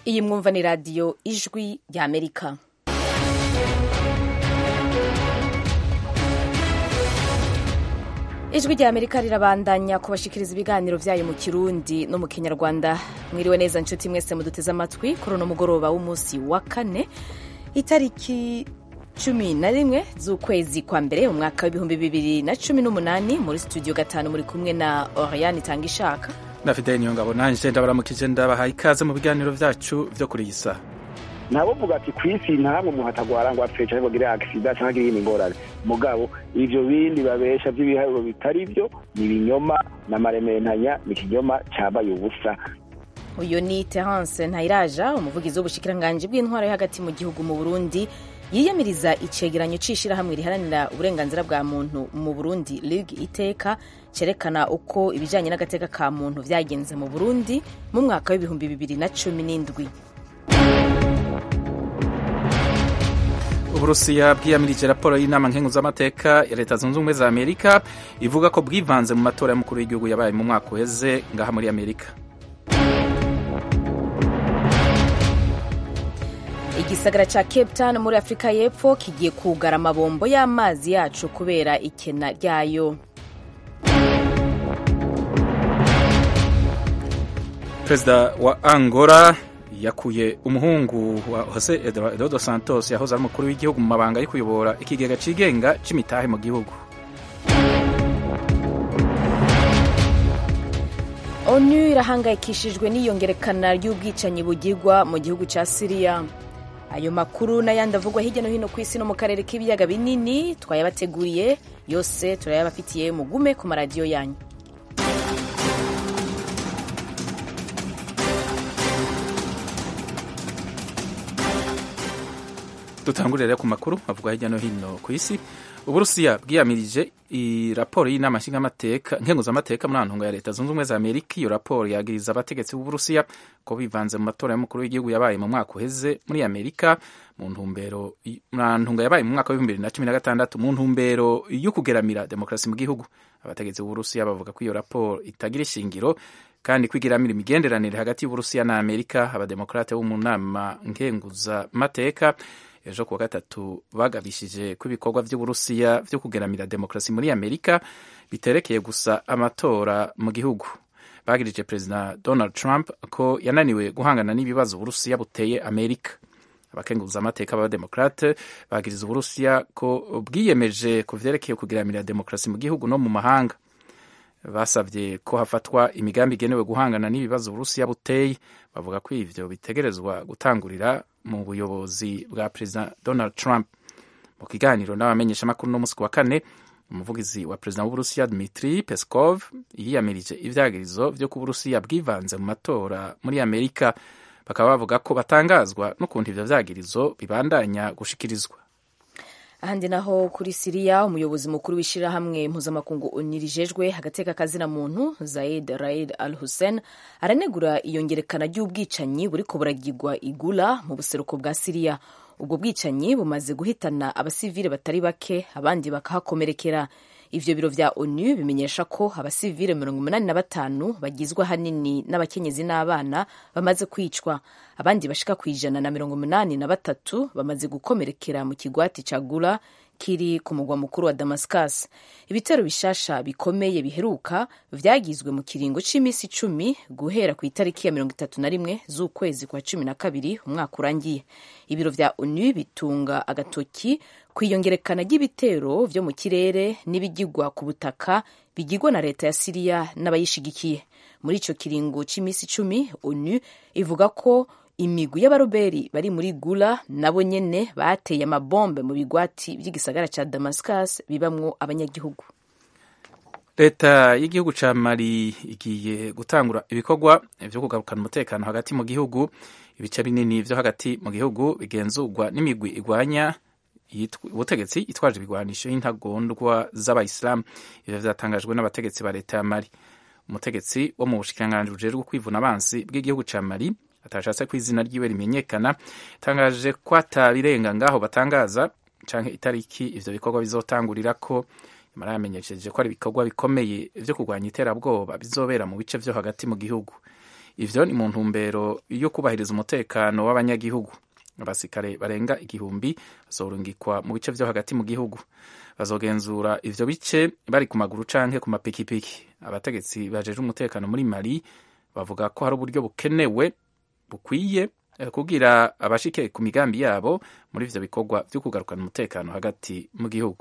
Iyi mwumva ni radiyo ijwi ry'Amerika. Ijwi ry'Amerika rirabandanya kubashikiriza ibiganiro vyayo mu Kirundi no mu Kinyarwanda. Mwiriwe neza nshuti mwese muduteze amatwi kuri uno mugoroba w'umunsi wa kane itariki 11 z'ukwezi kwa mbere umwaka w'ibihumbi 2018. Muri studio gatanu muri kumwe na Oriane Tangishaka na Fidel Nyongabo. Nanje ndabaramukije ndabahaye ikaze mu biganiro vyacu vyo kuri iyi saha. Nabo vuga ati kwisi ntamwe muhatagwara ngo apfe cyangwa gire accident cyangwa gire ingorane mugabo ivyo bindi babesha by'ibiharuro bitari byo ni binyoma na marementanya ni kinyoma cyabaye ubusa. Uyo ni Terence Ntayiraja, umuvugizi w'ubushikiranganje bw'intwaro yo hagati mu gihugu mu Burundi, yiyamiriza icegeranyo c'ishirahamwe riharanira uburenganzira bwa muntu mu Burundi Ligue Iteka cerekana uko ibijanye n'agateka ka muntu vyagenze mu Burundi mu mwaka w'ibihumbi 2017. Uburusiya bwiyamirije raporo y'inama nkenguzamateka ya Leta Zunze Ubumwe za Amerika ivuga ko bwivanze mu matora y'umukuru w'igihugu yabaye mu mwaka uheze ngaha muri Amerika. Igisagara ca Cape Town muri Afrika y'Epfo kigiye kugara amabombo y'amazi yacu kubera ikena ryayo. Perezida wa Angola yakuye umuhungu wa Jose Eduardo dos Santos yahoze ari umukuru w'igihugu mu mabanga yo kuyobora ikigega cigenga c'imitahe mu gihugu. ONU irahangayikishijwe n'iyongerekana ry'ubwicanyi bugirwa mu gihugu ca Syria. Ayo makuru n'ayandi avugwa hirya no hino ku isi no mu karere k'ibiyaga binini twayabateguriye yose turayabafitiye mugume ku maradiyo yanyu. Dutangurira ku makuru avugwa hirya no hino ku isi. Uburusiya bwiyamirije raporo y'inama nkenguzamateka muri antunga ya Leta Zunze Ubumwe za Amerika. Iyo raporo yagiriza abategetsi b'Uburusiya ko bivanze mu matora y'umukuru w'igihugu yabaye mu mwaka uheze muri Amerika mu ntunga yabaye mu mwaka wa 2016 mu ntumbero yo kugeramira demokrasi mu gihugu. Abategetsi b'Uburusiya bavuga ko iyo raporo itagira ishingiro kandi kwigiramira imigenderanire hagati y'Uburusiya na Amerika. Abademokrate bo mu nama nkenguzamateka ejo kuwa gatatu bagabishije ko ibikorwa vy'Uburusiya vyo kugeramira demokrasi muri Amerika biterekeye gusa amatora mu gihugu. Bagirije President Donald Trump ko yananiwe guhangana n'ibibazo Uburusiya buteye Amerika. Abakenguza amateka b'abademokrate bagiriza Uburusiya ko bwiyemeje ku vyerekeye kugeramira demokrasi mu gihugu no mu mahanga. Basavye ko hafatwa imigambi igenewe guhangana n'ibibazo Uburusiya buteye. Bavuga ko ivyo bitegerezwa gutangurira mu buyobozi bwa President Donald Trump. Mu kiganiro n'abamenyesha makuru no musi wa kane, umuvugizi wa President w'Uburusiya Dmitry Peskov yiyamirije ivyagirizo vyo ku Burusiya bwivanze mu matora muri Amerika. Bakaba bavuga ko batangazwa n'ukuntu ivyo vyagirizo bibandanya gushikirizwa. Ahandi naho kuri Syria, umuyobozi mukuru w'ishirahamwe mpuzamakungu ONU rijejwe agateka kazina muntu Zaid Raed al-Hussein aranegura iyongerekana ry'ubwicanyi buriko buragirwa igula mu buseruko bwa Syria. Ubwo bwicanyi bumaze guhitana abasivile batari bake, abandi bakahakomerekera. Ivyo biro vya ONU bimenyesha ko abasivile 85 bagizwe hanini n'abakenyezi n'abana bamaze kwicwa. Abandi bashika kwijana na 83 bamaze gukomerekera mu kigwati ca Gula kiri ku mugwa mukuru wa Damascus. Ibitero bishasha bikomeye biheruka vyagizwe mu kiringo c'imisi 10 guhera ku itariki ya 31 z'ukwezi kwa 12 umwaka urangiye. Ibiro vya ONU bitunga agatoki kwiyongerekana ry'ibitero vyo mu kirere n'ibigirwa ku butaka bigirwa na leta ya Syria n'abayishigikiye. Muri ico kiringo c'imisi 10 ONU ivuga ko imigwi y'abaroberi bari muri Gula nabo nyene bateye amabombe mu bigwati by'igisagara ca Damascus bibamwo abanyagihugu. Leta y'igihugu ca Mali igiye gutangura ibikorwa vyo kugarukana umutekano hagati mu gihugu. Ibice binini vyo hagati mu gihugu bigenzurwa n'imigwi igwanya ubutegetsi itwaje ibigwanisho y'intagondwa z'abayisilamu. Ivyo vyatangajwe n'abategetsi ba leta ya Mali. Umutegetsi wo mu bushikiranganje bujejwe kwivuna abansi bw'igihugu ca Mali atashatse ko izina ryiwe rimenyekana tangaje ko atabirenga ngaho batangaza canke itariki ivyo bikorwa bizotangurirako. Imara yamenyesheje ko ari ibikorwa bikomeye vyo kurwanya iterabwoba bizobera mu bice vyo hagati mu gihugu. ivyo ni mu ntumbero yo kubahiriza umutekano w'abanyagihugu. Abasirikare barenga 1000 bazorungikwa mu bice vyo hagati mu gihugu, bazogenzura ivyo bice bari ku maguru canke ku mapikipiki. Abategetsi bajeje umutekano muri Mali bavuga ko hari uburyo bukwiye kugira abashike ku migambi yabo muri ivyo bikorwa vyo kugarukana umutekano hagati mu gihugu.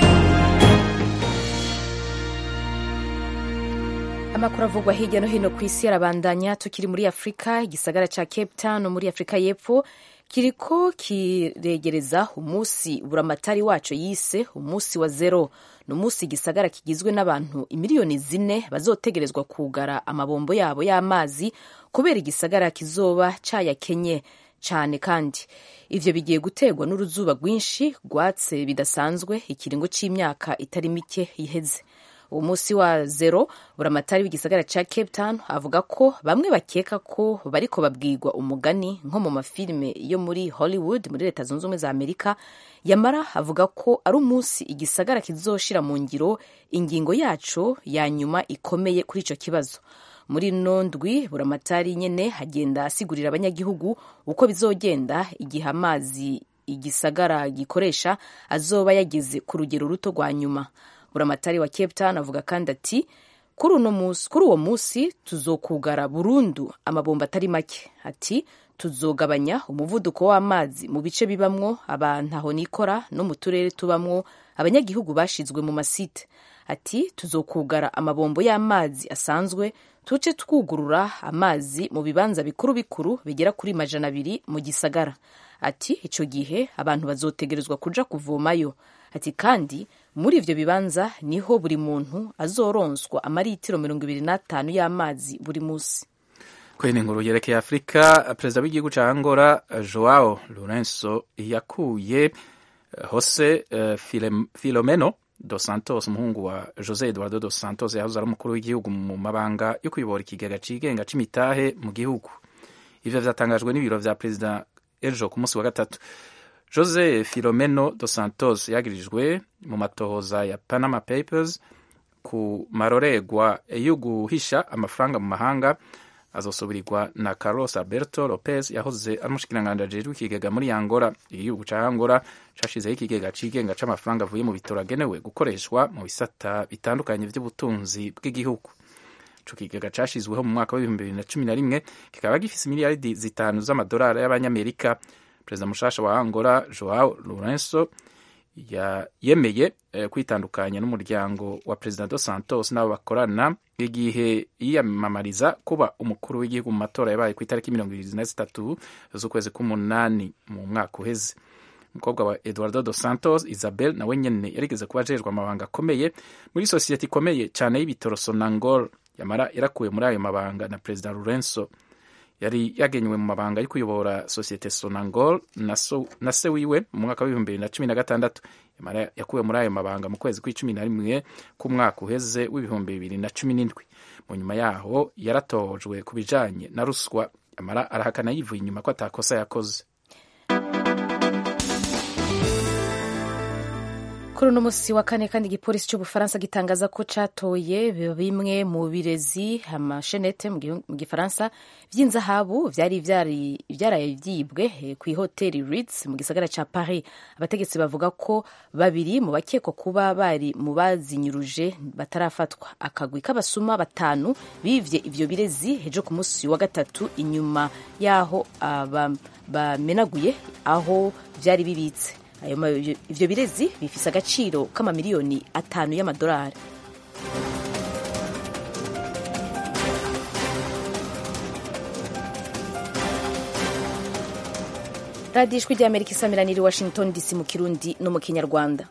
Amakuru avugwa hirya no hino ku isi arabandanya. Tukiri muri Afrika, igisagara ca Cape Town muri Afrika y'Epfo kiriko kiregereza umunsi buramatari waco yise umunsi wa zero. Ni umunsi igisagara kigizwe n'abantu imiliyoni 4 bazotegerezwa kugara amabombo yabo y'amazi kubera igisagara kizoba cayakenye cane, kandi ivyo bigiye guterwa n'uruzuba rwinshi rwatse bidasanzwe ikiringo c'imyaka itari mike iheze. Uwo munsi wa zero buramatari w'igisagara ca Cape Town avuga ko bamwe bakeka ko bariko babwirwa umugani nko mu mafilime yo muri Hollywood muri Leta Zunze Ubumwe za Amerika. Yamara avuga ko ari umunsi igisagara kizoshira mu ngiro ingingo yaco ya nyuma ikomeye kuri ico kibazo. Muri nondwi buramatari nyene hagenda asigurira abanyagihugu uko bizogenda igihe amazi igisagara gikoresha azoba yageze ku rugero ruto rwa nyuma. Buramatari wa Cape Town avuga kandi ati kuri uwo munsi tuzokugara burundu amabomba atari make. Ati tuzogabanya umuvuduko w'amazi mu bice bibamwo abantu aho nikora no mu turere tubamwo abanyagihugu bashizwe mu masite. Ati tuzokugara amabombo y'amazi asanzwe, tuce twugurura amazi mu bibanza bikuru bikuru bigera kuri 200 mu gisagara. Ati ico gihe abantu bazotegerezwa kuja kuvomayo. Ati kandi muri ivyo bibanza niho buri muntu azoronswa amaritiro 25 y'amazi buri musi. Kwenye nkuru yerekeye Afrika, perezida w'igihugu ca Angola Joao Lourenço yakuye Jose Filomeno dos Santos, umuhungu wa Jose Eduardo dos Santos yahoze ari umukuru w'igihugu, mu mabanga yo kuyobora ikigega cigenga c'imitahe mu gihugu. Ivyo vyatangajwe n'ibiro vya perezida ejo ku munsi wa gatatu. Jose Filomeno dos Santos yagirijwe mu matohoza ya Panama Papers ku maroregwa yo guhisha amafaranga mu mahanga. Azosubirirwa na Carlos Alberto Lopez yahoze ari umushikiranganji ajejwe ikigega muri Angola. Igihugu ca Angola cashizeho ikigega cigenga c'amafaranga avuye mu bitoro agenewe gukoreshwa mu bisata bitandukanye vy'ubutunzi bw'igihugu. Ico kigega cashizweho mu mwaka wa 2011 kikaba gifise miliyaridi 5 z'amadolari y'abanyamerika. Perezida mushasha wa Angola Joao Lourenço yemeye kwitandukanya n'umuryango wa Perezida dos Santos n'abo bakorana igihe yiyamamariza kuba umukuru w'igihugu mu matora yabaye ku itariki 23 z'ukwezi k'umunani mu mwaka uheze. Umukobwa wa Eduardo dos Santos, Isabel, nawe nyene yarigeze kuba ajejwe amabanga akomeye muri sosiyete ikomeye cyane y'ibitoro Sonangol. Yamara yarakuwe muri ayo mabanga na Perezida Lourenço. Yari yagenywe mu mabanga yo kuyobora sosiyete Sonangol na se wiwe mu mwaka wa 2016. Yamara yakuwe muri ayo mabanga mu kwezi kwa11 k'umwaka uheze w'2017. Mu nyuma yaho yaratojwe kubijanye na ruswa. Yamara arahakana yivuye inyuma ko atakosa yakoze. Kuri uno musi wa kane kandi igipolisi cy'Ubufaransa gitangaza ko catoye bimwe mu birezi amashenete mu gifaransa vy'inzahabu vyari vyibwe ku hoteli Ritz mu gisagara ca Paris. Abategetsi bavuga ko babiri mu bakekwa kuba bari mu bazinyuruje batarafatwa. Akagwi k'abasuma 5 bivye ivyo birezi hejo ku musi wa gatatu inyuma yaho bamenaguye aho vyari bibitse. Ivyo birezi bifise agaciro k'amamiliyoni 5 y'amadolari. Radio Ijwi ry'Amerika isamiraniye Washington DC mu Kirundi no mu Kinyarwanda.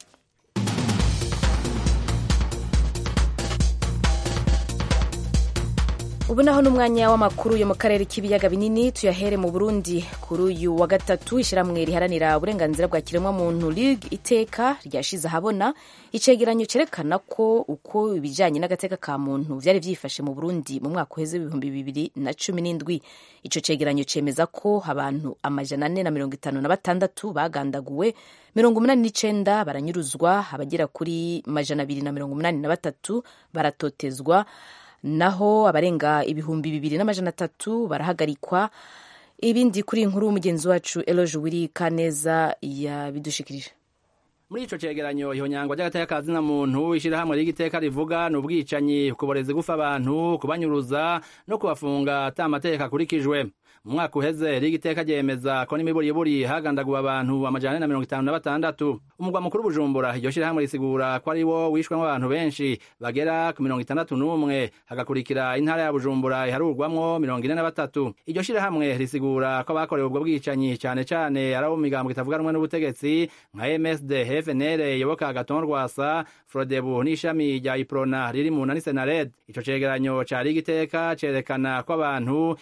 Ubu naho n'umwanya w'amakuru yo mu karere k'ibiyaga binini. Tuyahere mu Burundi. Kuri uyu wa gatatu ishiramwe riharanira uburenganzira bwa kiremwa muntu Ligue Iteka ryashize ahabona icegeranyo cerekana ko uko ibijanye n'agateka ka muntu vyari vyifashe mu Burundi mu mwaka uheze 2017. Ico cegeranyo cemeza ko abantu 456 bagandaguwe, 89 baranyuruzwa, abagera kuri 283 baratotezwa, naho abarenga 2,300 barahagarikwa. Ibindi kuri inkuru umugenzi wacu Eloge Wiri Kaneza yabidushikirije. Muri ico cegeranyo ihonyangwa ry'agateka na muntu ishirahamwe ry'igiteka rivuga n'ubwicanyi, kuboreza gufa abantu, kubanyuruza no kubafunga ata amategeko akurikijwe. Mu mwaka uheze rigiteka ryemeza ko n'imiburiburi hagandaguwe abantu 156. Umugwa mukuru Bujumbura iryo shirahamwe risigura ko ari wo wishwemo abantu benshi bagera ku 61, hagakurikira intara ya Bujumbura iharurwamwo 43. Iryo shirahamwe risigura ko bakorewe ubwo bwicanyi cyane cyane ari abo mu migambwe itavuga rumwe n'ubutegetsi nka MSD, FNL, Yoboka Agathon Rwasa, Frodebu n'ishami rya Iprona riri mu nani Senared. Ico cegeranyo ca rigiteka cerekana ko abantu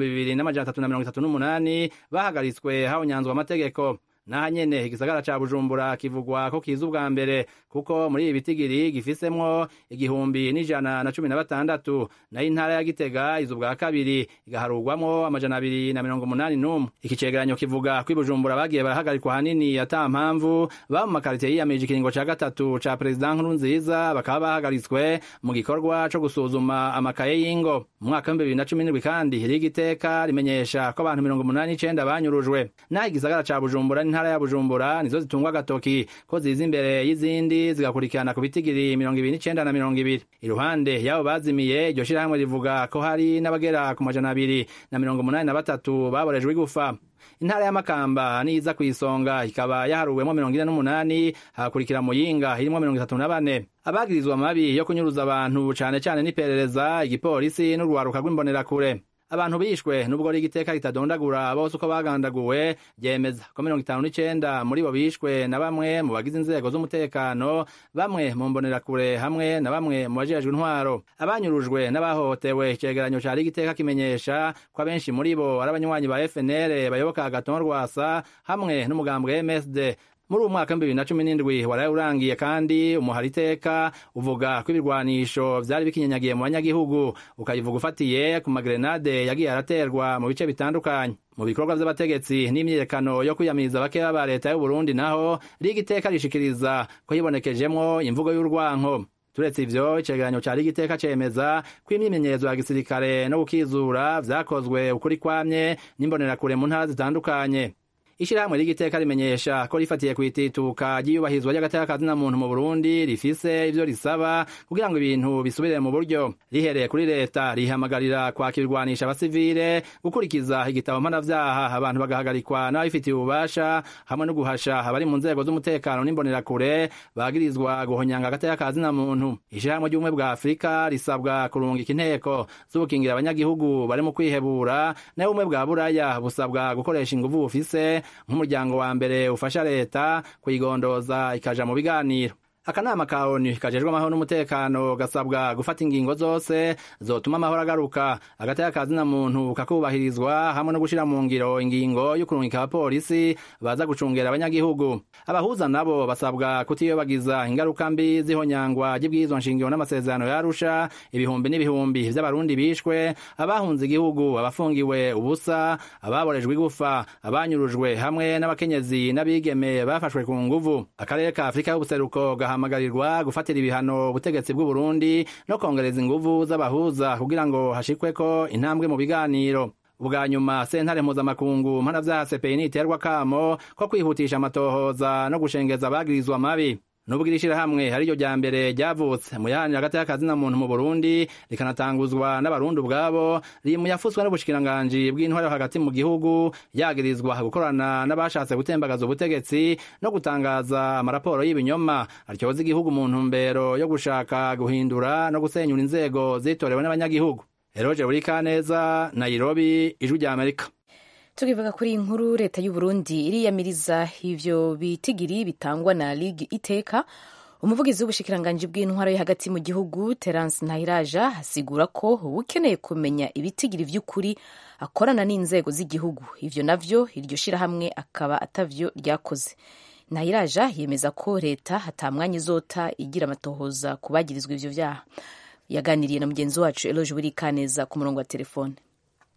2338 bahagaritswe hahonyanzwe amategeko. Naha nyene igisagara ca Bujumbura kivugwa ko kiza ubwa mbere kuko muri ibi bitigiri gifisemwo 1,116, nayo intara ya Gitega iza ubwa kabiri igaharurwamwo 281. Iki cegeranyo kivuga ko i Bujumbura bagiye barahagarikwa hanini ata mpamvu, ba mu makaritiye yiyamije ikiringo ca gatatu ca President Nkurunziza bakaba bahagaritswe mu gikorwa co gusuzuma amakaye y'ingo. Mu mwaka wa 2017 kandi rigiteka rimenyesha ko abantu 89 banyurujwe. Naho igisagara ca Bujumbura intara ya Bujumbura nizo zitungwa agatoki ko ziza imbere y'izindi zigakurikirana ku bitigiri 29 na 20. Iruhande yabo bazimiye iryo shirahamwe rivuga ko hari n'abagera ku 283 baborejwe igufa. Intara ya Makamba niza kwisonga ikaba yaharuwemo 48, hakurikira Muyinga irimo 34. Abagirizwa amabi yo kunyuruza abantu cane cane n'iperereza, igipolisi n'urwaruka rw'imbonerakure. Abantu bishwe nubwo rigiteka ritadondagura bose uko bagandaguwe, ryemeza ko 59 muri bo bishwe na bamwe mu bagize inzego z'umutekano, bamwe mu mbonerakure hamwe na bamwe mu bajejwe intwaro. Abanyurujwe n'abahohotewe icegeranyo ca rigiteka kimenyesha ko abenshi muri bo ari abanywanyi ba FNL, Bayoboka Agathon Rwasa hamwe n'umugambwe MSD. Muri umwaka 2017 waraye urangiye kandi umuhariteka uvuga ko ibirwanisho vyari bikinyanyagiye mu banyagihugu, ukayivuga ufatiye ku magrenade yagiye araterwa mu bice bitandukanye. Mu bikorwa vy'abategetsi n'imyiyerekano yo kwiyamiriza abakeba ba leta y'u Burundi naho rigiteka rishikiriza ko hibonekejemwo imvugo y'urwanko. Turetse ivyo icegeranyo ca rigiteka cemeza ko imyimenyerezo ya gisirikare no gukizura vyakozwe ukuri kwamye n'imbonerakure mu ntara zitandukanye. Ishirahamwe rigiteka rimenyesha ko rifatiye kwitituka ryiyubahizwa ry'agateka na muntu mu Burundi rifise ivyo risaba kugira ngo ibintu bisubire mu buryo. Rihereye kuri leta rihamagarira kwakirwanisha abasivile, gukurikiza igitabo mpanavyaha abantu bagahagarikwa n'abifitiye ububasha, hamwe no guhasha abari mu nzego z'umutekano n'imbonerakure bagirizwa guhonyanga agateka na muntu. Ishirahamwe ry'ubumwe bwa Afrika risabwa kurungika inteko z'ubukingira abanyagihugu bari mu kwihebura, nayo ubumwe bwa Buraya busabwa gukoresha inguvu bufise nk'umuryango wa mbere ufasha leta kuyigondoza ikaja mu biganiro. Akanama ka ONU kajejwe amahoro n'umutekano gasabwa gufata ingingo zose zotuma amahoro agaruka, agateka na muntu kakubahirizwa, hamwe no gushira mu ngiro ingingo yo kurungika abapolisi baza gucungera abanyagihugu. Abahuza nabo basabwa kutiyobagiza ingaruka mbi zihonyangwa ry'ibwirizwa nshingiro n'amasezerano ya Arusha, ibihumbi n'ibihumbi vy'abarundi bishwe, abahunze igihugu, abafungiwe ubusa, ababorejwe igufa, abanyurujwe hamwe n'abakenyezi n'abigeme bafashwe ku nguvu. Akarere ka Afrika y'ubuseruko hamagarirwa gufatira ibihano ubutegetsi bw'u Burundi no kongereza inguvu z'abahuza kugira ngo hashikweko intambwe mu biganiro. Ubwa nyuma sentare mpuzamakungu mpanavyaha CPI iterwa kamo ko kwihutisha amatohoza no gushengeza abagirizwa amabi. Nubwo irishirahamwe hari iryo rya mbere ryavutse mu yahanira agateka na muntu mu Burundi, rikanatanguzwa n'abarundi ubwabo, yafutswe n'ubushikiranganji bw'intwaro hagati mu gihugu, yagirizwa gukorana n'abashatse gutembagaza ubutegetsi no gutangaza amaraporo y'ibinyoma aryoza igihugu mu ntumbero yo gushaka guhindura no gusenyura inzego zitorewe n'abanyagihugu. Eloge Wiri Kaneza, Nairobi, Ijwi rya Amerika. Tukivuga kuri inkuru, leta y'u Burundi iriyamiriza ivyo bitigiri bitangwa na Ligue Iteka. Umuvugizi w'ubushikiranganji bw'intwaro yo hagati mu gihugu, Terence Ntahiraja, asigura ko ukeneye kumenya ibitigiri vy'ukuri akorana n'inzego z'igihugu, ivyo navyo iryo shirahamwe akaba atavyo ryakoze. Ntahiraja yemeza ko leta hatamwanya izota igira amatohoza kubagirizwa ivyo vyaha. Yaganiriye na mugenzi wacu Eloge Wiri Kaneza ku murongo wa telefone.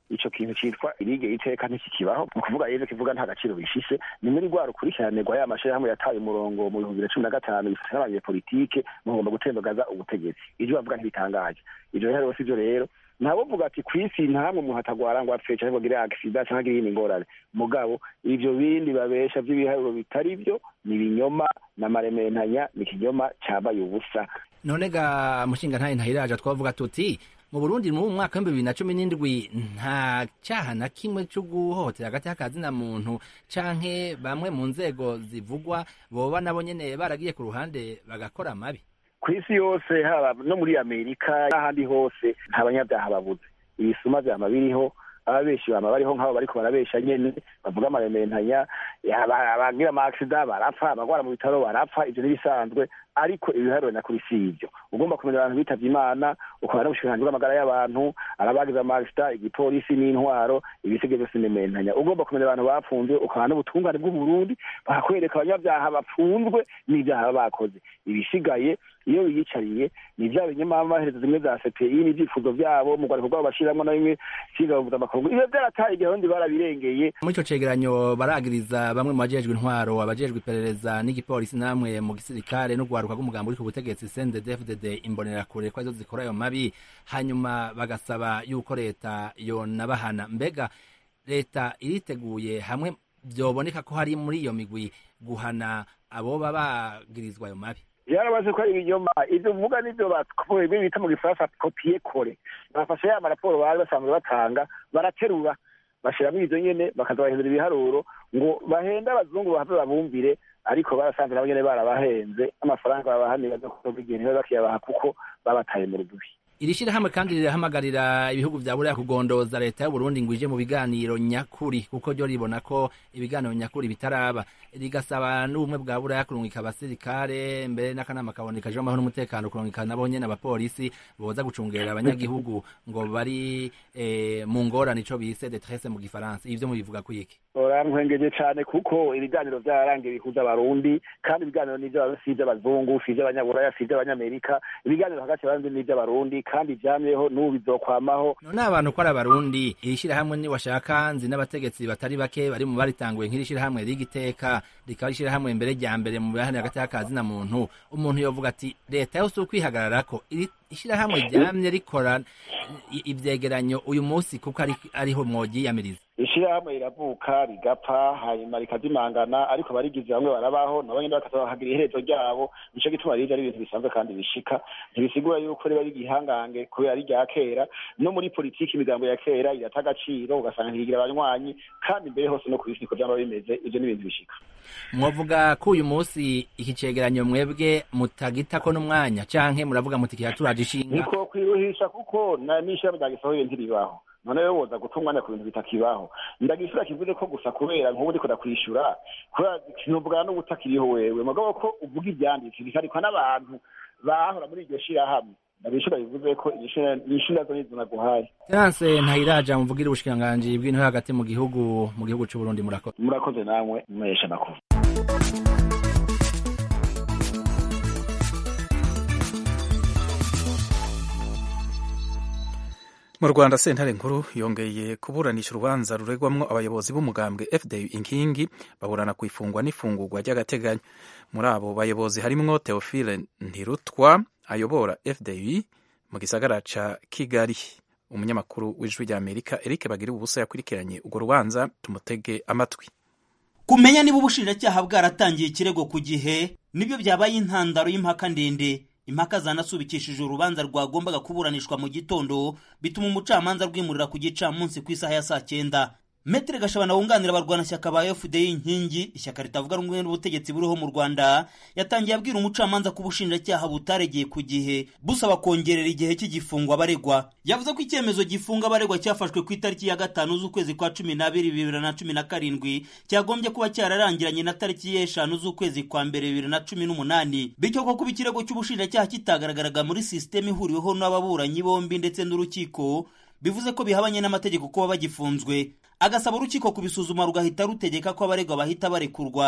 ico kintu citwa irige iteka ntikikibaho mu kuvuga rero kivuga nta gaciro bishise ni muri rwa rukurikiranirwa ya mashirahamwe yataye umurongo mu 2015 bifasha abanyepolitike mu kugomba gutembagaza ubutegetsi ivyo bavuga ntibitangaje ivyo rero sivyo rero ntabovuga ati kwisi ntamwe umuntu atagwara ngo apfe cyangwa agire accident cyangwa agire ingorane mugabo ivyo bindi babesha vy'ibiharuro bitari byo ni binyoma na marementanya ni kinyoma cabaye ubusa. None ga mushinga ntaye ntahiraje twavuga tuti mu Burundi mu mwaka wa 2017 nta cyaha na kimwe cyo guhohotera hagati y'akazi na muntu canke bamwe mu nzego zivugwa boba nabo nyene baragiye ku ruhande bagakora amabi. Kwisi yose haba no muri Amerika n'ahandi hose nta banyabyaha babuze ibisuma vyama biriho ababeshi bama bariho nk'abo bariko barabesha nyene bavuga amarementanya abagira ama-accident barapfa abagwara mu bitaro barapfa ivyo nibisanzwe ariko ibiharuro na kuri sivyo ugomba kumenya abantu bitavye Imana ukabana n'ubushikiranganji bw'amagara y'abantu arabagize ama-accident igipolisi n'intwaro ibisige byose n'imentanya ugomba kumenya abantu bapfunzwe ukabana n'ubutungane bw'u Burundi bakwereka abanyabyaha bapfunzwe n'ibyaha bakoze ibisigaye iyo yicariye ni bya binyama amaherezo zimwe za CPI n'ibyifuzo byabo mu Rwanda rwabo bashiramo na bimwe kigavuza amakongo iyo byarataye igihundi barabirengeye. Muri ico cegeranyo baragiriza bamwe mu bajejwe intwaro abajejwe iperereza n'igipolisi namwe mu gisirikare no gwaruka rw'umugambo uri ku butegetsi CNDD-FDD imbonera kure ko izo zikora ayo mabi hanyuma bagasaba yuko leta yonabahana. Mbega leta iriteguye hamwe byoboneka ko hari muri iyo migwi guhana abo bagirizwa ayo mabi? Yarabaze ko ibinyoma ivyo vuga nivyo batkoye bita mu gifaransa copier coller bafashe ya raporo bari basanzwe batanga baraterura bashiramo ivyo nyene bakazabahindura ibiharuro ngo bahenda abazungu bahave babumvire ariko barasanze nabo nyene barabahenze amafaranga babahanira zo kubigenera bakiyabaha kuko babataye mu rudubi. Irishira hamwe kandi rirahamagarira ibihugu vya Buraya kugondoza leta y'u Burundi ngwije mu biganiro nyakuri kuko ryo ribona ko ibiganiro nyakuri bitaraba rigasaba n'ubumwe bwa Buraya kurungika abasirikare mbere n'akanama kaboneka je amahoro n'umutekano kurungika nabo nyene abapolisi boza gucungera abanyagihugu ngo bari mu ngorane ico bise détresse mu gifaransa ivyo mu bivuga kuyiki. Orankwengeje cyane kuko ibiganiro byarangiye bihuza abarundi kandi ibiganiro n'ivyo abazungu sivyo abanyaburaya sivyo abanyamerika ibiganiro hagati y'abandi n'ivyo abarundi kandi byamyeho n'ubu bizokwamaho. None abantu ko ari abarundi irishira hamwe ni washaka nzi n'abategetsi batari bake bari mu baritanguye nk'irishira hamwe rigiteka rikabishira hamwe mbere rya mbere mu bahane hagati y'akazi na muntu umuntu yovuga ati leta yose ukwihagararako ishira hamwe ryamye rikora ivyegeranyo uyu munsi kuko ariho mwogi yamiriza. Ishirahamwe iravuka rigapfa hanyuma rikazimangana ariko barigize bamwe barabaho nabo nyene bakazahagira iherezo ryabo nico gituma rije ari ibintu bisanzwe kandi bishika ntibisigura yuko riba rigihangange kubera ari rya kera no muri politiki imigambo ya kera irata agaciro ugasanga ntigira abanywanyi kandi mbere hose no kubisi ko byamba bimeze ivyo ni ibintu bishika. Mwovuga ko uyu munsi iki cegeranyo mwebwe mutagitako n'umwanya canke muravuga muti kihaturaje ishinga niko kwiruhisha kuko na nishyira byagisohoye ntiribaho none rero woza gutunganya ku bintu bitakibaho ndagishura kivuze ko gusa kubera nk'ubu ndiko ndakwishura kubera kinuvuga no gutakiriho wewe mugabo ko uvuga ibyanditse bikarikwa n'abantu bahora muri iryo shira hamwe ndabishura bivuze ko ishira zo nizuna guhaye. Terence Ntahiraja muvugira ubushikiranganji bw'intore hagati mu gihugu c'u Burundi murakoze namwe mwesha makuru. Mu Rwanda sentare nkuru yongeye kuburanisha urubanza ruregwamwo abayobozi b'umugambwe FDU inkingi baburana ku ifungwa n'ifungurwa ry'agateganyo. Muri abo bayobozi harimwo Theophile Ntirutwa ayobora FDU mu gisagara ca Kigali. Umunyamakuru w'Ijwi rya Amerika Eric Bagira ubusa yakurikiranye urwo rubanza tumutege amatwi. Kumenya niba ubushinjacyaha bwaratangiye ikirego ku gihe nibyo byabaye intandaro y'impaka ndende. Impaka zanasubikishije urubanza rwagombaga kuburanishwa mu gitondo bituma umucamanza rwimurira ku gicamunsi ku isaha ya 9:00. Metre Gashabana wunganira abarwanashyaka ba FDI inkingi ishyaka ritavuga rumwe n'ubutegetsi buriho mu Rwanda yatangiye abwira umucamanza ko ubushinjacyaha butaregeye ku gihe busaba kongerera igihe cy'igifungo abaregwa. Yavuze ko icyemezo gifunga abaregwa cyafashwe ku itariki ya 5 z'ukwezi kwa 12 2017 cyagombye kuba cyararangiranye na tariki ya 5 z'ukwezi kwa 2018 bityo ko kuba ikirego cy'ubushinjacyaha kitagaragaraga muri system ihuriweho n'ababuranyi bombi ndetse n'urukiko bivuze ko bihabanye n'amategeko kuba bagifunzwe. Agasaba urukiko kubisuzuma rugahita rutegeka ko abaregwa bahita barekurwa.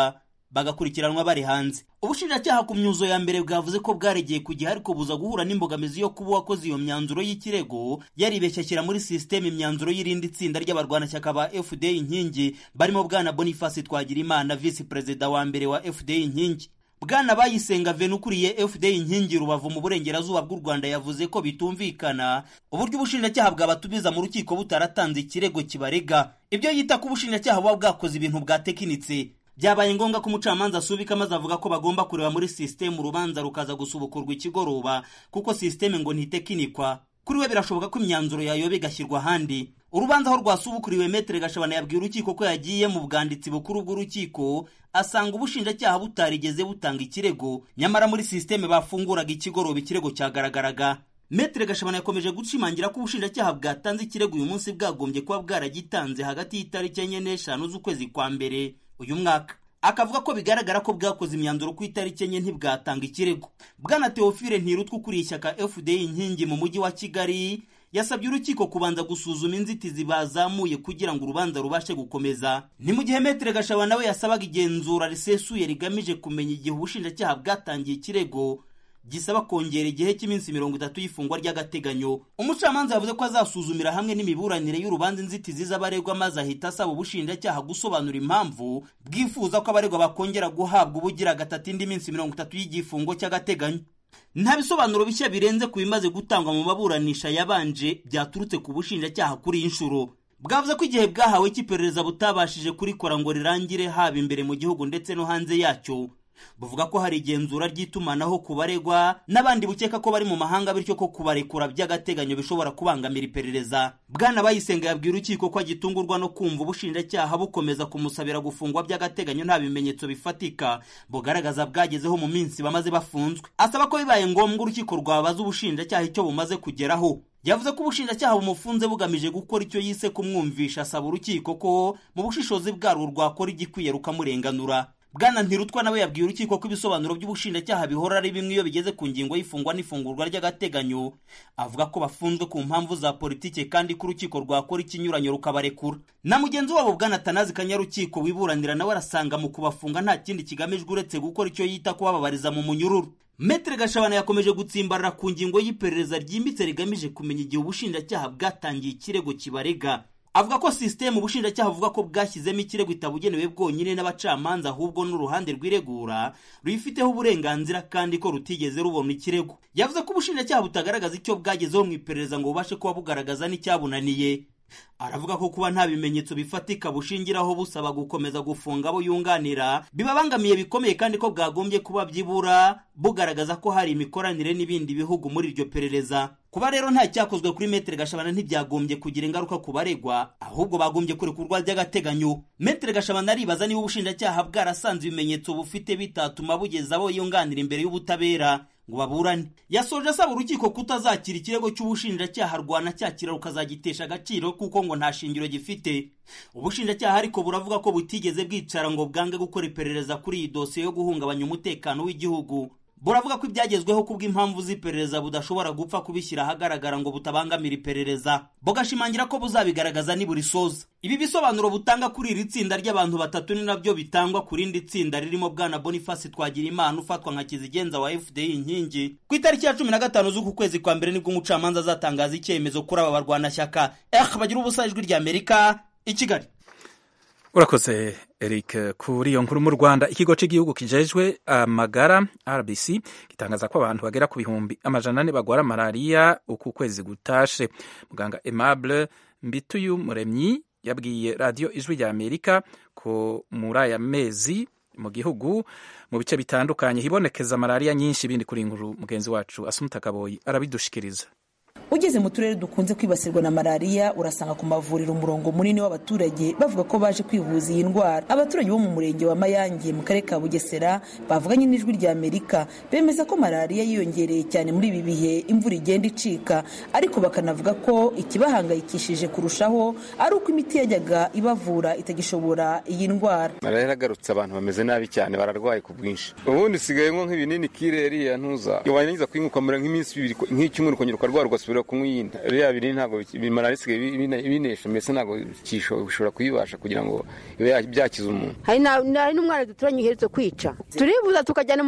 bagakurikiranwa bari hanze. Ubushinjacyaha ku myuzo ya mbere bwavuze ko bwaregeye ku gihe ariko buza guhura n'imbogamizi yo kuba uwakoze iyo myanzuro y'ikirego yaribeshye ashyira muri sisiteme imyanzuro y'irindi tsinda ry'abarwanashyaka ba FDL Inkingi barimo bwana Boniface Twagirimana, visi perezida wa mbere wa FDL Inkingi. Bwana Bayisenga Venu ukuriye FDL Inkingi Rubavu mu burengerazuba bw'u Rwanda yavuze ko bitumvikana uburyo ubushinjacyaha bwabatubiza mu rukiko butaratanze ikirego kibarega. Ibyo yita ku bushinjacyaha buba bwakoze ibintu bwatekinitse. Byabaye ngombwa ko umucamanza asubika maze avuga ko bagomba kureba muri system urubanza rukaza gusubukurwa ikigoroba kuko system ngo ntitekinikwa. Kuri we birashoboka ko imyanzuro yayo bigashyirwa handi. Urubanza aho rwasubukuriwe Maître Gashabana yabwiye urukiko ko yagiye mu bwanditsi bukuru bw'urukiko asanga ubushinjacyaha butarigeze butanga ikirego, nyamara muri system bafunguraga ikigoroba ikirego cyagaragaraga. Maître Gashabana yakomeje gushimangira ko ubushinjacyaha bwatanze ikirego uyu munsi bwagombye kuba bwaragitanze hagati y'itariki 4 n'eshanu z'ukwezi kwa mbere uyu mwaka. Akavuga ko bigaragara ko bwakoze imyanzuro ku itariki 4 ntibwatanga ikirego. Bwana Theophile Ntirutwa ukuriye ishyaka FDL Inkingi mu mujyi wa Kigali yasabye urukiko kubanza gusuzuma inzitizi bazamuye kugira ngo urubanza rubashe gukomeza. Ni mu gihe Maître Gashabana we yasabaga igenzura risesuye rigamije kumenya igihe ubushinjacyaha bwatangiye ikirego gisaba kongera igihe cy'iminsi 30 y'ifungwa ry'agateganyo. Umucamanza yavuze ko azasuzumira hamwe n'imiburanire y'urubanza inzitizi z'abaregwa maze ahita asaba ubushinjacyaha gusobanura impamvu bwifuza ko abaregwa bakongera guhabwa ubugira gatatu indi minsi 30 y'igifungo cy'agateganyo. Nta bisobanuro bishya birenze ku bimaze gutangwa mu maburanisha yabanje byaturutse ku bushinjacyaha kuri inshuro. Bwavuze ko igihe bwahawe cy'iperereza butabashije kurikora ngo rirangire haba imbere mu gihugu ndetse no hanze yacyo. Buvuga ko hari igenzura ry'itumanaho ku baregwa n'abandi bukeka ko bari mu mahanga bityo ko kubarekura by'agateganyo bishobora kubangamira iperereza. Bwana Bayisenga yabwiye urukiko ko agitungurwa no kumva ubushinjacyaha bukomeza kumusabira gufungwa by'agateganyo nta bimenyetso bifatika bugaragaza bwagezeho mu minsi bamaze bafunzwe. Asaba ko bibaye ngombwa urukiko rwabaza ubushinjacyaha icyo bumaze kugeraho. Yavuze ko ubushinjacyaha bumufunze bugamije gukora icyo yise kumwumvisha, asaba urukiko ko mu bushishozi bwarwo rwakora igikwiye rukamurenganura. Bwana Ntirutwa nawe yabwiye urukiko ko ibisobanuro by'ubushinjacyaha bihora ari bimwe iyo bigeze ku ngingo y'ifungwa n'ifungurwa ry'agateganyo. Avuga ko bafunzwe ku mpamvu za politike kandi ko urukiko rwakora ikinyuranyo rukabarekura. Na mugenzi wabo Bwana Tanazi Kanyarukiko wiburanira nawe arasanga mu kubafunga nta kindi kigamijwe uretse gukora icyo yita kubababariza mu munyururu. Maître Gashabana yakomeje gutsimbarara ku ngingo y'iperereza ryimbitse rigamije kumenya igihe ubushinjacyaha bwatangiye ikirego kibarega. Avuga ko system ubushinjacyaha avuga ko bwashyizemo ikirego itabugenewe bwonyine n'abacamanza ahubwo n'uruhande rw'iregura ruyifiteho uburenganzira kandi ko rutigeze rubona ikirego. Yavuze ko ubushinjacyaha butagaragaza icyo bwagezeho mu iperereza ngo bubashe kuba bugaragaza n'icyabunaniye. Aravuga ko kuba nta bimenyetso bifatika bushingiraho busaba gukomeza gufunga abo yunganira bibabangamiye bikomeye kandi ko bwagombye kuba byibura bugaragaza ko hari imikoranire n'ibindi bihugu muri iryo perereza. Kuba rero nta cyakozwe kuri Maître Gashabana ntibyagombye kugira ingaruka ku baregwa ahubwo bagombye kurekurwa by'agateganyo. Maître Gashabana aribaza niba ubushinjacyaha bwarasanze ibimenyetso bufite bitatuma bugeza abo yunganira imbere y'ubutabera ngo baburane. Yasoje asaba urukiko kutazakira ikirego cy'ubushinjacyaha rwana cyakira rukazagitesha agaciro kuko ngo nta shingiro gifite. Ubushinjacyaha ariko buravuga ko butigeze bwicara ngo bwange gukora iperereza kuri iyi dosiye yo guhungabanya umutekano w'igihugu. Buravuga ko ibyagezweho kubw'impamvu z'iperereza budashobora gupfa kubishyira ahagaragara ngo butabangamira iperereza. Bugashimangira ko buzabigaragaza niburisoza. Ibi bisobanuro butanga kuri iri tsinda ry'abantu batatu ni nabyo bitangwa kuri indi tsinda ririmo bwana Boniface Twagirimana ufatwa nka kizigenza wa FDL Inkingi. Ku itariki ya 15 z'uku kwezi kwa mbere nibwo umucamanza azatangaza icyemezo kuri aba barwanashyaka. Bagira ubusa ijwi rya Amerika i Kigali. Urakoze Eric. Kuri iyo nkuru mu Rwanda ikigo cy'igihugu kijejwe amagara RBC gitangaza ko abantu bagera ku bihumbi 400 bagwara malaria uku kwezi gutashe. Muganga Aimable Mbituyumuremyi yabwiye radio Ijwi rya Amerika ko muri aya mezi mu gihugu mu bice bitandukanye hibonekeza malaria nyinshi. Bindi kuri inkuru mugenzi wacu Asumta Kaboyi arabidushikiriza. Ugeze mu turere dukunze kwibasirwa na malaria urasanga ku mavuriro umurongo munini w'abaturage bavuga ko baje kwivuza iyi ndwara. Abaturage bo mu murenge wa Mayange mu karere ka Bugesera bavuganye n'Ijwi rya Amerika bemeza ko malaria yiyongereye cyane muri ibi bihe imvura igenda icika, ariko bakanavuga ko ikibahangayikishije kurushaho ari uko imiti yajyaga ibavura itagishobora iyi ndwara. Malaria yagarutse, abantu bameze nabi cyane, bararwaye ku bwinshi. Ubundi sigaye nko nk'ibinini kireri ya ntuza iwanyiza kwinguka muri nk'iminsi 2 nk'icyumweru kongera ukarwara ugasubira ugasubira kunywa iyindi biriya biri ntabwo bimara risigaye binesha mbese ntabwo bishobora kuyibasha kugira ngo ibe byakiza umuntu. hari n'umwana duturanye uherutse kwica, turibuza tukajyana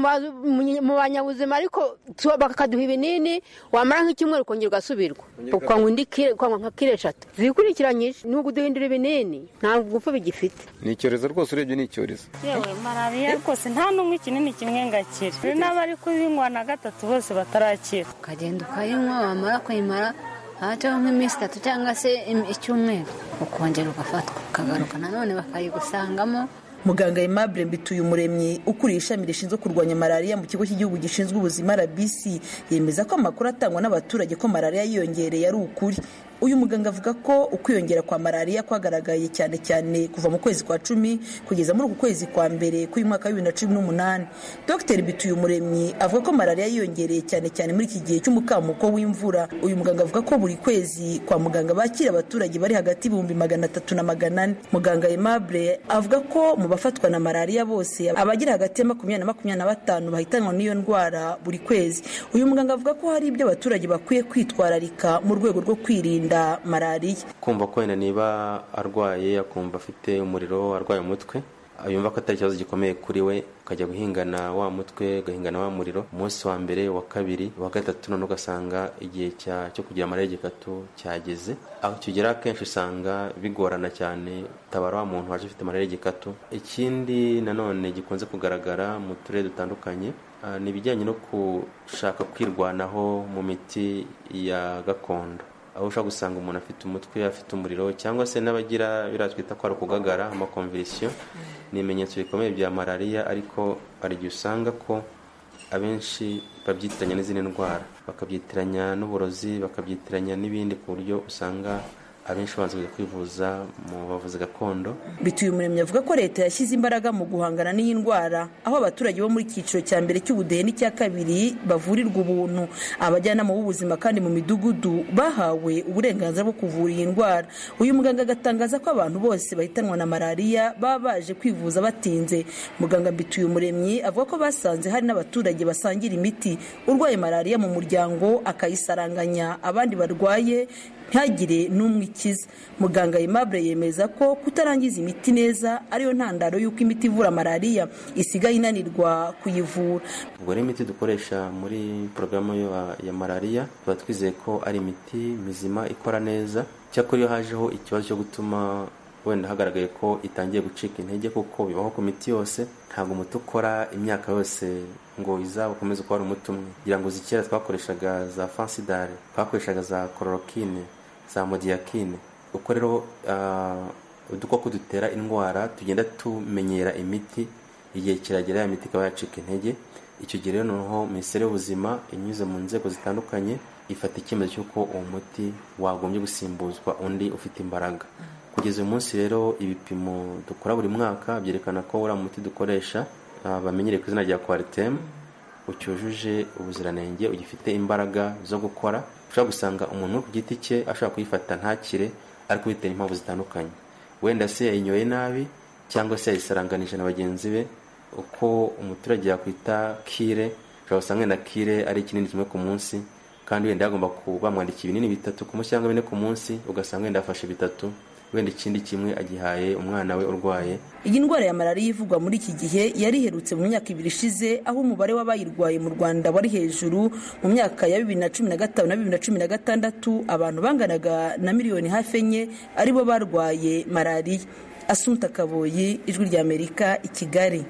mu banyabuzima ariko bakaduha ibinini wamara nk'icyumweru ukongera ugasubirwa ukanywa nka kiro 3 zikurikiranyije, n'ubwo duhindura ibinini ntabwo gupfa bigifite. Ni icyorezo rwose, urebye ni icyorezo. yewe malariya rwose nta n'umwe ikinini kimwe ngakira, hari n'abari kubinywa na 3 bose batarakira. ukagenda ukayinywa, wamara kuyimara hacaho nk'iminsi 3 cyangwa se icyumweru ukongera ugafatwa ukagaruka nanone bakayigusangamo. Muganga Aimable Mbituyumuremyi ukuriye ishami rishinzwe kurwanya malariya mu kigo cy'igihugu gishinzwe ubuzima RBC yemeza ko amakuru atangwa n'abaturage ko malariya yiyongereye ari ukuri. Uyu muganga avuga ko ukwiyongera kwa malariya kwagaragaye cyane cyane kuva mu kwezi kwa 10 kugeza muri uku kwezi kwa mbere k'uyu mwaka wa 2018. Dr Mbituyumuremyi avuga ko malariya yiyongereye cyane cyane muri iki gihe cy'umukamuko w'imvura. Uyu muganga avuga ko buri kwezi kwa muganga bakira abaturage bari hagati y'ibihumbi 300 na 400. Muganga Aimable avuga ko mu bafatwa na malariya bose abagira hagati ya 20 na 25 bahitanwa n'iyo ndwara buri kwezi. Uyu muganga avuga ko hari ibyo abaturage bakwiye kwitwararika mu rwego rwo kwirinda malariya. Kumva ko wenda niba arwaye akumva afite umuriro, arwaye umutwe, yumva ko atari ikibazo gikomeye kuri we, ukajya guhingana wa mutwe, gahingana wa muriro, umunsi wa mbere, wa kabiri, wa gatatu, none ugasanga igihe cyo kugira malariya gikatu cyageze. Aho kigera kenshi usanga bigorana cyane tabara wa muntu waje afite malariya gikatu. Ikindi nanone gikunze kugaragara mu turere dutandukanye ni ibijyanye no gushaka kwirwanaho mu miti ya gakondo, aho ushobora gusanga umuntu afite umutwe, afite umuriro, cyangwa se n'abagira biratwita ko ari ukugagara, amakonvirisiyo. Ni ibimenyetso bikomeye bya malariya, ariko hari igihe usanga ko abenshi babyitiranya n'izindi ndwara, bakabyitiranya n'uburozi, bakabyitiranya n'ibindi, ku buryo usanga abenshi banze kwivuza mu bavuzi gakondo. Mbituyumuremyi avuga ko leta yashyize imbaraga mu guhangana n'iyi ndwara, aho abaturage bo muri cyiciro cya mbere cy'ubudehe n'icya kabiri bavurirwa ubuntu. Abajyanama b'ubuzima kandi mu midugudu bahawe uburenganzira bwo kuvura iyi ndwara. Uyu muganga agatangaza ko abantu bose bahitanwa na malariya baba baje kwivuza batinze. Muganga Mbituyumuremyi avuga ko basanze hari n'abaturage basangira imiti, urwaye malariya mu muryango akayisaranganya abandi barwaye ntagire n'umwe ikiza. Muganga Aimable yemeza ko kutarangiza imiti neza ariyo ntandaro y'uko imiti ivura malariya isigaye inanirwa kuyivura. Ubwo rero imiti dukoresha muri porogaramu ya malariya tuba twizeye ko ari imiti mizima ikora neza. Cyakora iyo hajeho ikibazo cyo gutuma wenda hagaragaye ko itangiye gucika intege, kuko bibaho ku miti yose, ntabwo umuti ukora imyaka yose ngo izaba ukomeze kuba ari umuti umwe. Kugira ngo zikera twakoreshaga za fansidare, twakoreshaga za chloroquine, za modiakine. Uko rero udukoko dutera indwara tugenda tumenyera imiti, igihe kiragera ya miti ikaba yacika intege. Icyo gihe rero noneho Minisiteri y'Ubuzima inyuze mu nzego zitandukanye ifata icyemezo cy'uko uwo muti wagombye gusimbuzwa undi ufite imbaraga. Kugeza uyu munsi rero ibipimo dukora buri mwaka byerekana ko uriya muti dukoresha bamenyereye ku izina rya Coartem ucyujuje ubuziranenge, ugifite imbaraga zo gukora. Ushobora gusanga umuntu ku giti cye ashobora kuyifata ntakire, ariko bitewe n'impamvu zitandukanye. Wenda se yayinyoye nabi, cyangwa se yayisaranganije na bagenzi be. Uko umuturage yakwita kire, ushobora gusanga wenda kire ari ikinini kimwe ku munsi, kandi wenda yagomba bamwandika ibinini 3 ku munsi cyangwa 4 ku munsi, ugasanga wenda afashe 3, wenda ikindi kimwe agihaye umwana we urwaye. Iyi ndwara ya malariya ivugwa muri iki gihe yari iherutse mu myaka 2 ishize, aho umubare w'abayirwaye mu Rwanda wari hejuru. Mu myaka ya 2015 na 2016 abantu banganaga na miliyoni hafi 4 aribo barwaye malariya. Assunta Kaboyi, Ijwi rya Amerika, i Kigali.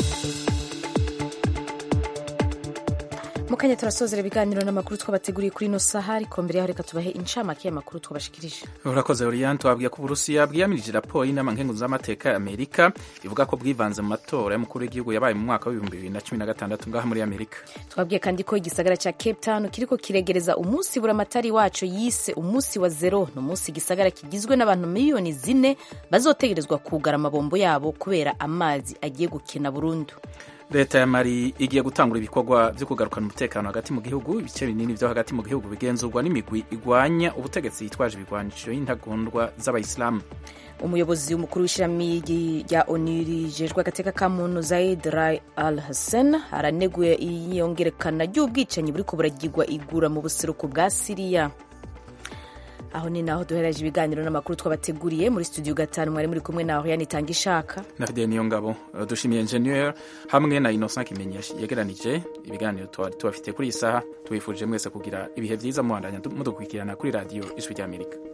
Mukanya turasozera ibiganiro n'amakuru twabateguriye kuri ino saha, ariko mbere yaho reka tubahe incamake y'amakuru twabashikirije. Urakoze Oriane. Twabwiye ko Uburusiya bwiyamirije raporo y'inama nkenguzamateka ya Amerika ivuga ko bwivanze mu matora y'umukuru w'igihugu yabaye mu mwaka wa 2016 ngaha muri Amerika. Twabwiye kandi ko igisagara cya Cape Town kiriko kiregereza umunsi buramatari wacu yise umunsi wa zero. No munsi igisagara kigizwe n'abantu miliyoni 4 bazotegerezwa kugara amabombo yabo kubera amazi agiye gukena burundu. Leta ya Mali igiye gutangura ibikorwa byo kugarukana umutekano hagati mu gihugu. Ibice binini byo hagati mu gihugu bigenzurwa n'imigwi igwanya ubutegetsi yitwaje ibigwanisho y'intagondwa z'abayisilamu. Umuyobozi w'umukuru w'ishami rya ONU rijejwe agateka ka muntu Zeid Ra'ad al-Hussein araneguye iyongerekana ry'ubwicanyi buriko buragirwa igura mu buseruko bwa Syria. aho ni naho duhereje ibiganiro n'amakuru twabateguriye muri studio 5 mwari muri kumwe na Oriane Tangishaka na Fidel Niyongabo. Dushimiye engineer hamwe na Innocent Kimenyi yegeranije ibiganiro tubafite kuri iyi saha. Tubifurije mwese kugira ibihe byiza muhandanya mudukurikirana kuri radio Ijwi ry'Amerika.